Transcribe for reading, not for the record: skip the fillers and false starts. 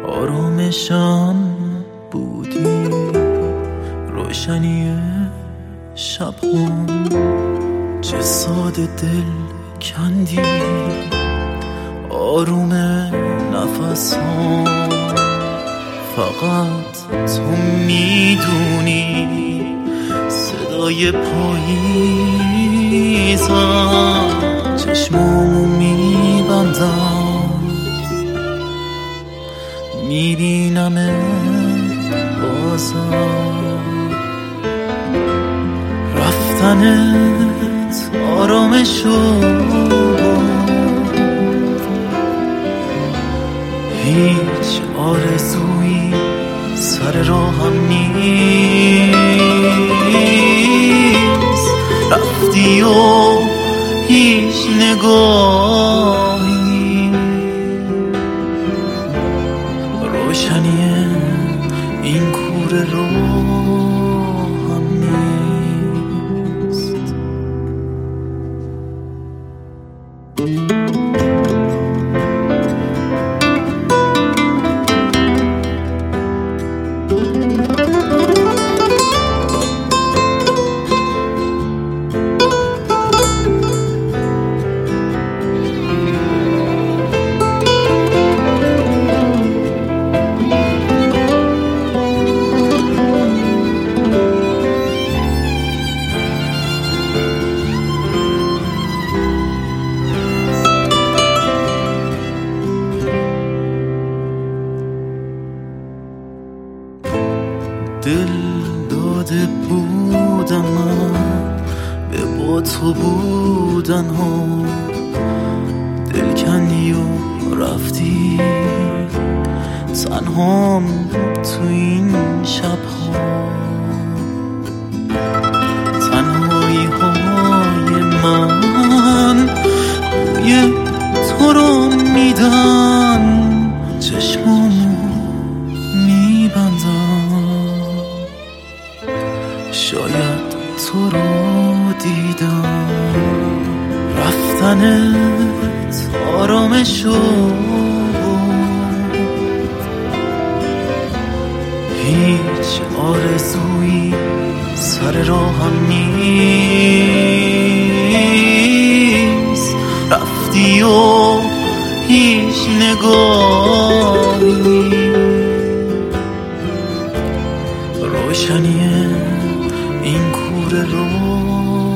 آرامشم بودی، روشنی شبم، چه ساده دل کندی، آروم نفسم. فقط تو میدونی صدای پاییزم، چشمامو میبندم میبینم بازم. رفتنت آرامشو، هیچ آرزویی سر راهم نیست. رفتی و هیچ نگاهی روشنی این کوره راهم نیست. دل داده بودم من به با تو بودن ها، دل کندی و رفتی تنهام تو این شبها. تنهایی های من بوی تو رو میدن، چشمامو میبندم، شاید تو رو دیدم. رفتنت آرامشو، هیچ آرزویی سر راهم نیست. رفتی و هیچ نگاهی روشنی این کوره رو